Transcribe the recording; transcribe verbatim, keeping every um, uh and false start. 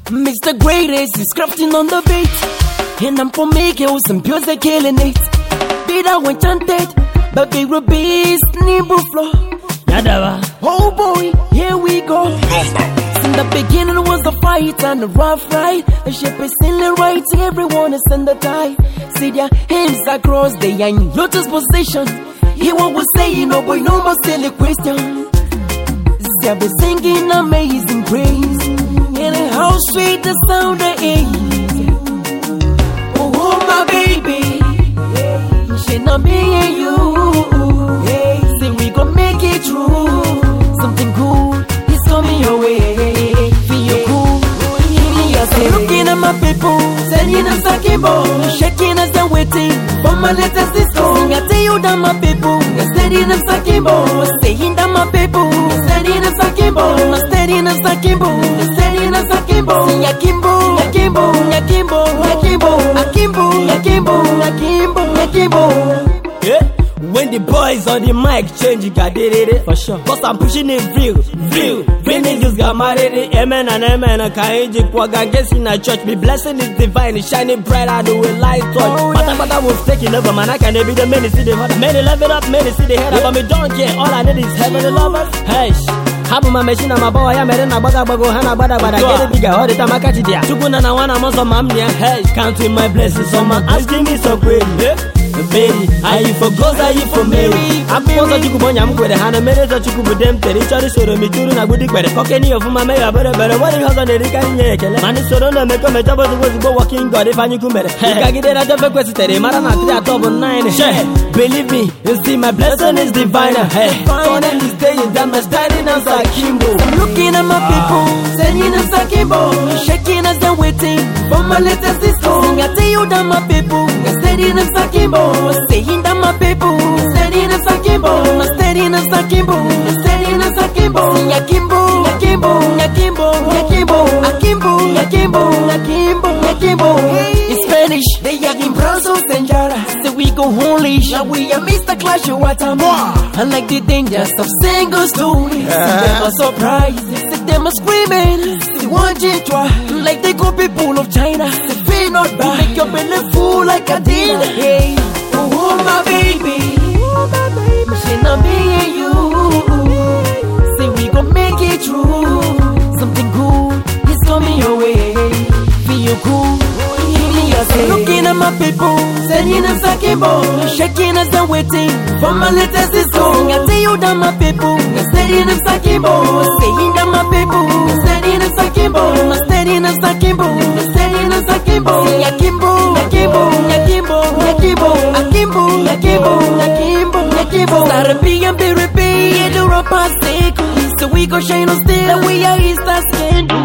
Mister Greatest is crafting on the beat, and I'm for making with some pure they killing it. Beat out enchanted, but big rubies, nimble flow. Oh boy, here we go. In the beginning was the fight and the rough ride. The ship is sailing right, everyone is in the tide. See their hands across, they are in lotus position. He won't say, you know, boy, no more silly question. They'll be singing amazing praise, and how sweet the sound is. Oh, oh my baby, she not me and you. Say we gon' make it true. Something good is coming your way. Feel cool, looking at my people, sending them sakimbo, shaking as they're waiting for my latest disco. Sing, I tell you that my people, sending them sakimbo, saying that my people, sending them sakimbo, sending them sakimbo, sending them sakimbo. Sing akimbo, akimbo, akimbo, akimbo, akimbo, akimbo, akimbo, akimbo. Yeah. When the boys on the mic change, you got it, for sure. Cause I'm pushing it real, real. When niggas got married, amen and amen. I can't just walk against in a church. Me blessing is divine, it's shining bright. I do it light touch. Oh, but I but I was taking over, man. I can't be the many see the heart. Many level up, many see the head. But me don't care. All I need is heavenly lovers. Hey. Habu my machine and my boy, I'm in a baga bago, Hana Bada, but I get it bigger, all the time I catch it there. Chukuna na wana mosa mamnia, hey, counting my blessings on my asking me so great, yeah. Baby, are you for girls, are you for Mary? I'm going to go on, I'm going to have a minute or two with them, Terry, so me too, and I would declare, okay, you of my mayor, but what you have on the Rican Yakel? Man, it's so don't make a metal was go walking, God, if I knew come better. I get it out of a question, Marana, top of nine. Believe me, you see, my blessing is divine. Hey, finally, staying down, my standing as a Kimbo. Looking at my people, sending them sakimbo, shaking as they're waiting for my latest disco. Sing, I tell you that my people, sending them sakimbo, saying that my people, sending them sakimbo, sending them sakimbo, sending them sakimbo. Sing akimbo, akimbo, akimbo, akimbo, akimbo, akimbo, akimbo, akimbo. In Spanish, they are in Brazos and Jara. So we go holy, now we are Mister Clash of Watama. I like the dangers of single stories. Them are surprised, see them are screaming. See one try, like they go people of China. They feel not bad, make your belly full like a dinner. Hey, oh, oh my baby, oh my baby, she not me and you. Say we gon' make it true. Something good is coming your way. Feel cool. Looking at my people, sending them sakimbo, shaking as they're waiting for my latest disco. I tell you that my people, sending them sakimbo, saying that my people, sending them sakimbo, sending them sakimbo, sending them sakimbo. Sing akimbo, akimbo, akimbo, akimbo, akimbo, akimbo, akimbo, akimbo. Start being be repeat, the rapper stick, so we go shine on still. We are Easter skin.